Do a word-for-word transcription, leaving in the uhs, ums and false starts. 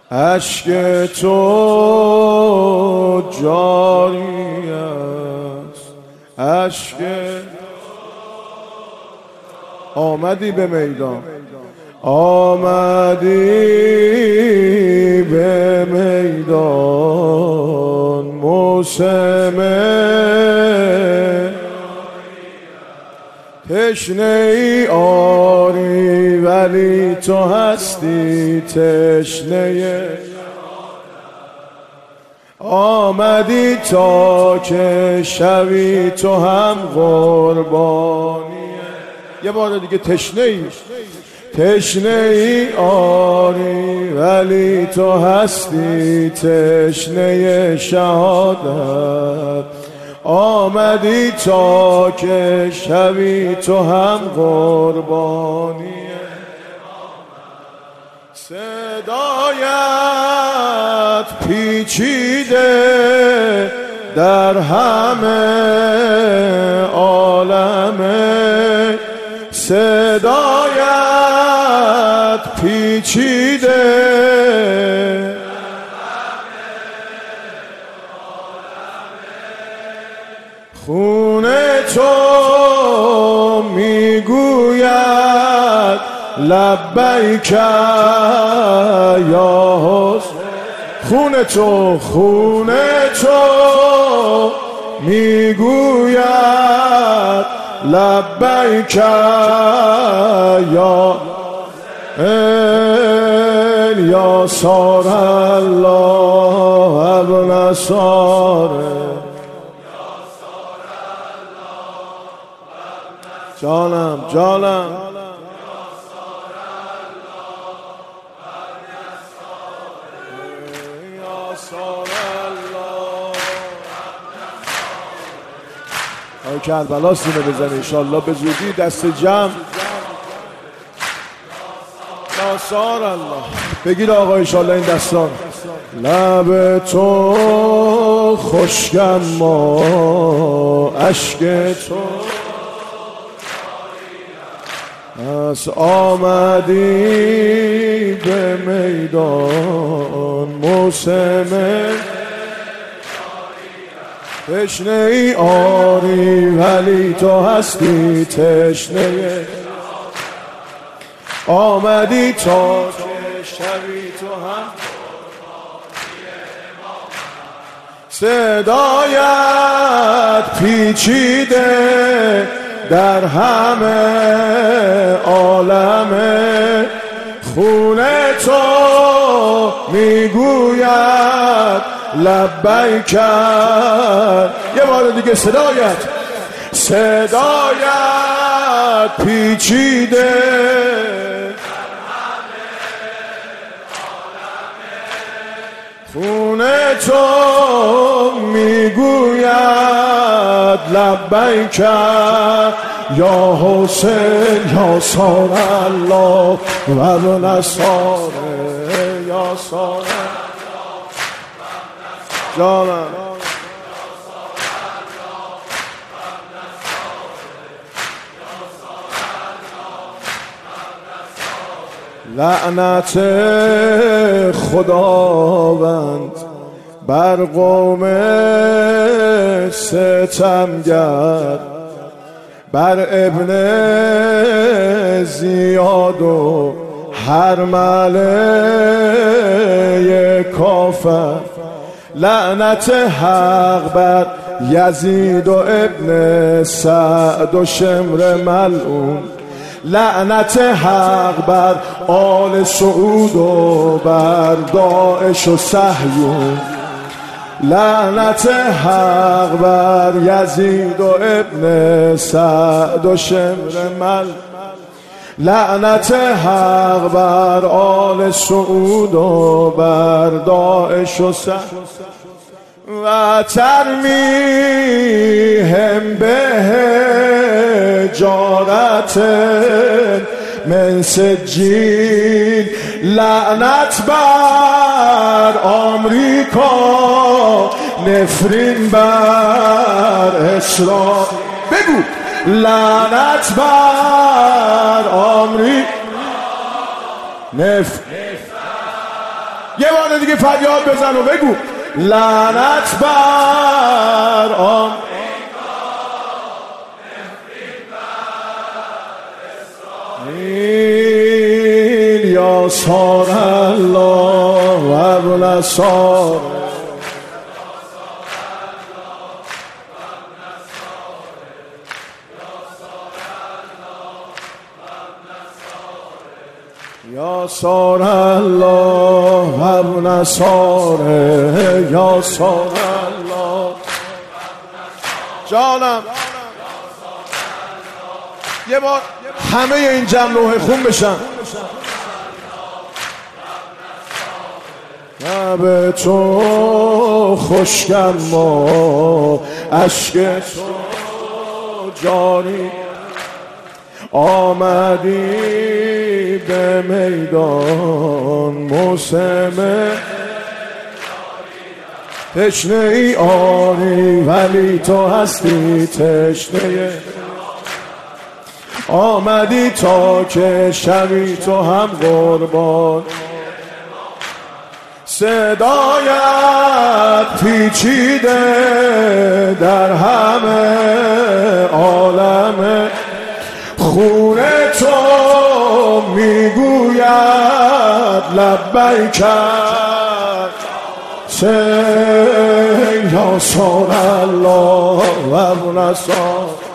اشک تو جاری است، اشک آمدی به میدان، آمدی به میدان. موسم تشنه ای آری ولی تو هستی تشنه، آمدی تا که شوی تو هم قربانی. یه بار دیگه تشنه ای تشنه ای آری ولی تو هستی تشنه شهادت، آمدی تا که شوی تو هم قربانی. صدایت پیچیده در همه عالمه، صدایت پیچیده خون تو میگوید لبیک یا حسین. خون تو خون تو میگوید لبیک یا یا سار الله ابن ساره. جانم جانم آی کربلا سینه بزنی انشالله به زودی دست جمع. ناصار الله بگیر آقا انشالله این دستان. لب تو خشکم ما اشک تو از آمدی به میدان. موسم تشنه ای آری ولی تو هستی تشنه، آمدی تا که شوی تو هم. صدایت پیچیده در همه عالمه، خون تو میگوید لبیک. یه بار دیگه صدایت صدایت پیچیده خون تو میگوید لبیک یا حسین یا سار الله و ابن ساره. یا سار جانم لعنت خداوند بر قوم ستمگر، بر ابن زیاد و هرمله کافر. لعنت حق بر یزید و ابن سعد و شمر ملعون، لعنت حق بر آل سعود و بر داعش و صهیون، لعنت حق بر یزید و ابن سعد و شمر ملعون، لعنت حق بر آل سعود و بر داعش و صهیون. و ترمیهم به حجارت من سجیل، لعنت بر آمریکا نفرین بر اسرائیل. بگو لعنت بر آمریکا نفرین یه بار دیگه فریاد بزن و بگو لعنت بر آن یا سار الله و ابن سار یا سار الله و ابن سار یا سار الله جانم. یه بار همه این جمع لوح خون بشن. لب تو خشکم و اشک تو جاری آمدی به میدان موسم تشنه ای آری ولی تو هستی تشنه آمدی تا که شوی تو هم قربان صدایت پیچیده در همه عالم خون تو میگوید لبیک یا سار الله و ابن سار